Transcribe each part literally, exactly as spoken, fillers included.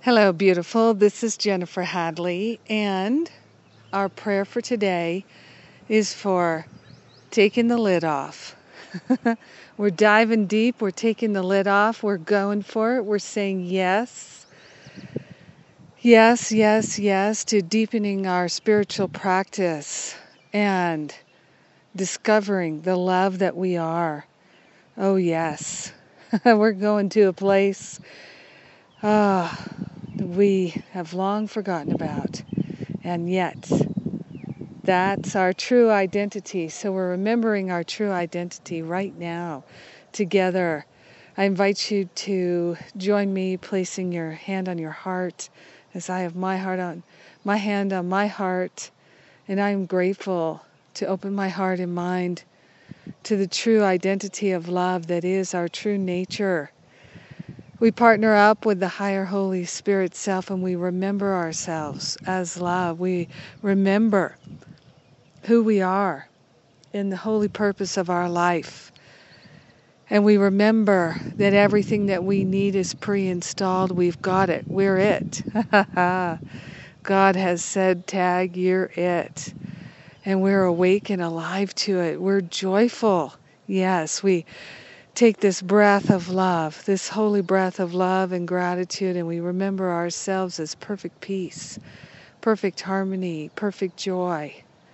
Hello, beautiful. This is Jennifer Hadley, and our prayer for today is for taking the lid off. We're diving deep. We're taking the lid off. We're going for it. We're saying yes. Yes, yes, yes to deepening our spiritual practice and discovering the love that we are. Oh, yes. We're going to a place ah, we have long forgotten about. And yet, that's our true identity. So we're remembering our true identity right now together. I invite you to join me placing your hand on your heart as I have my heart on my hand on my heart. And I am grateful to open my heart and mind to the true identity of love that is our true nature. We partner up with the higher Holy Spirit self and we remember ourselves as love. We remember who we are in the holy purpose of our life. And we remember that everything that we need is pre-installed. We've got it. We're it. God has said, tag, you're it. And we're awake and alive to it. We're joyful. Yes, we take this breath of love, this holy breath of love and gratitude, and we remember ourselves as perfect peace, perfect harmony, perfect joy.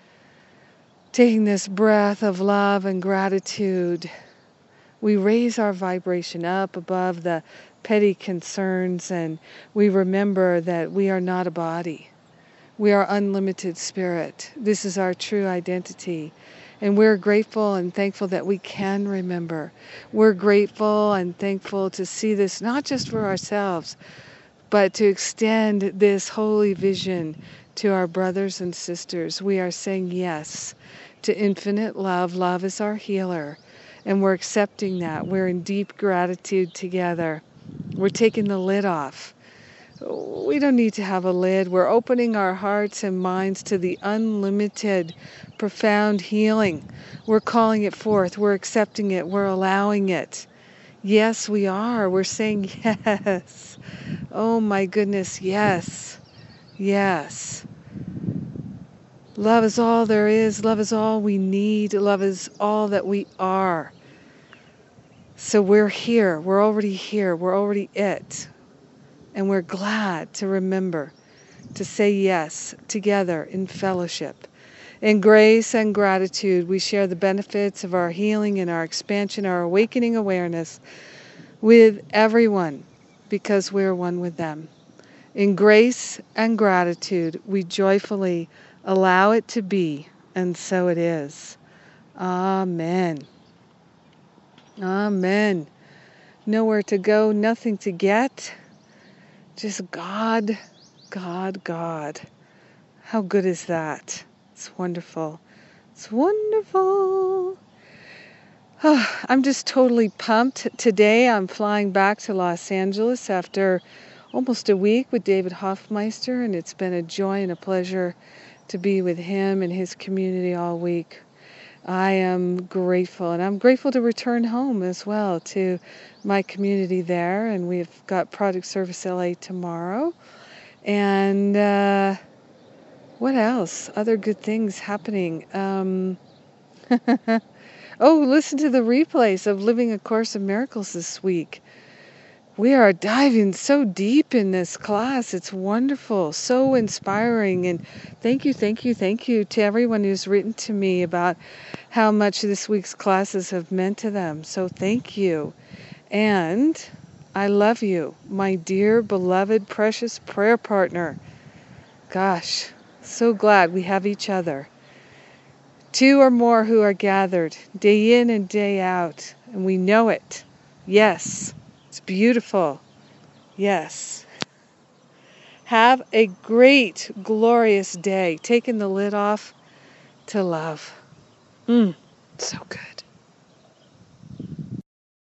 Taking this breath of love and gratitude, we raise our vibration up above the petty concerns, and we remember that we are not a body. We are unlimited spirit. This is our true identity. And we're grateful and thankful that we can remember. We're grateful and thankful to see this not just for ourselves, but to extend this holy vision to our brothers and sisters. We are saying yes to infinite love. Love is our healer. And we're accepting that. We're in deep gratitude together. We're taking the lid off. We don't need to have a lid. We're opening our hearts and minds to the unlimited, profound healing. We're calling it forth. We're accepting it. We're allowing it. Yes, we are. We're saying yes. Oh my goodness, yes. Yes. Love is all there is. Love is all we need. Love is all that we are. So we're here. We're already here. We're already it. And we're glad to remember to say yes together in fellowship. In grace and gratitude, we share the benefits of our healing and our expansion, our awakening awareness with everyone because we're one with them. In grace and gratitude, we joyfully allow it to be, and so it is. Amen. Amen. Nowhere to go, nothing to get. Just God, God, God. How good is that? It's wonderful. It's wonderful. Oh, I'm just totally pumped. Today I'm flying back to Los Angeles after almost a week with David Hoffmeister, and it's been a joy and a pleasure to be with him and his community all week. I am grateful, and I'm grateful to return home as well to my community there, and we've got Product Service L A tomorrow. And uh, what else? Other good things happening. Um, oh, listen to the replays of Living A Course in Miracles this week. We are diving so deep in this class. It's wonderful, so inspiring. And thank you, thank you, thank you to everyone who's written to me about how much this week's classes have meant to them. So thank you. And I love you, my dear, beloved, precious prayer partner. Gosh, so glad we have each other. Two or more who are gathered, day in and day out. And we know it. Yes. It's beautiful. Yes. Have a great, glorious day. Taking the lid off to love. Mm, so good.